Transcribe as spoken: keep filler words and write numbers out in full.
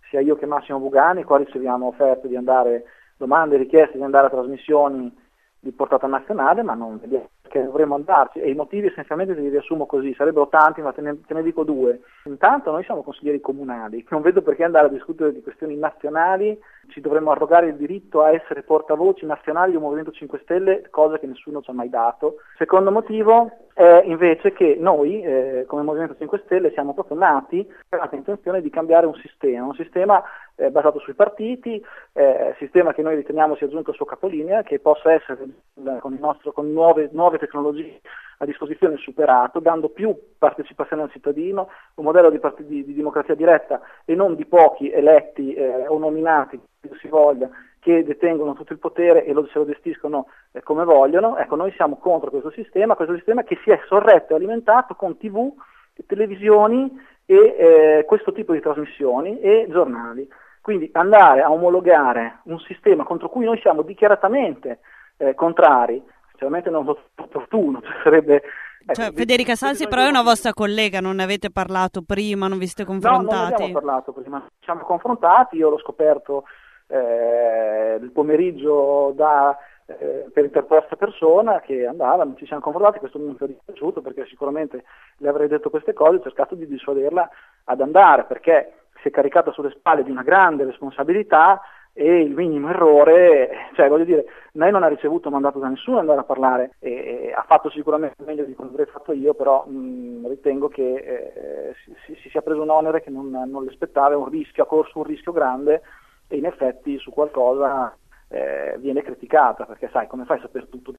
sia io che Massimo Bugani, qua riceviamo offerte di andare, domande e richieste di andare a trasmissioni di portata nazionale, ma non vediamo perché dovremmo andarci, e i motivi essenzialmente li riassumo così, sarebbero tanti, ma te ne, te ne dico due. Intanto noi siamo consiglieri comunali, non vedo perché andare a discutere di questioni nazionali, ci dovremmo arrogare il diritto a essere portavoci nazionali di un Movimento cinque Stelle, cosa che nessuno ci ha mai dato. Secondo motivo è invece che noi, eh, come Movimento cinque Stelle, siamo proprio nati per la intenzione di cambiare un sistema, un sistema eh, basato sui partiti, eh, sistema che noi riteniamo sia giunto al suo capolinea, che possa essere eh, con, il nostro, con nuove, nuove tecnologie a disposizione superato, dando più partecipazione al cittadino, un modello di, part- di, di democrazia diretta e non di pochi eletti eh, o nominati, che si voglia, che detengono tutto il potere e lo, se lo gestiscono eh, come vogliono. Ecco, noi siamo contro questo sistema, questo sistema che si è sorretto e alimentato con tivù, televisioni e eh, questo tipo di trasmissioni e giornali. Quindi andare a omologare un sistema contro cui noi siamo dichiaratamente eh, contrari, sinceramente non lo opportuno, cioè sarebbe... Cioè, ecco, Federica Salsi però è una vostra collega, non ne avete parlato prima, non vi siete confrontati? No, non ne abbiamo parlato prima, ci siamo confrontati, io l'ho scoperto eh, il pomeriggio da, eh, per interposta persona che andava, non ci siamo confrontati, questo mi è dispiaciuto perché sicuramente le avrei detto queste cose, ho cercato di dissuaderla ad andare perché si è caricata sulle spalle di una grande responsabilità e il minimo errore, cioè voglio dire, lei non ha ricevuto mandato da nessuno andare a parlare, e, e ha fatto sicuramente meglio di quanto avrei fatto io, però mh, ritengo che eh, si, si sia preso un onere che non, non le aspettava, un rischio, ha corso un rischio grande e in effetti su qualcosa eh, viene criticata, perché sai, come fai a sapere tutto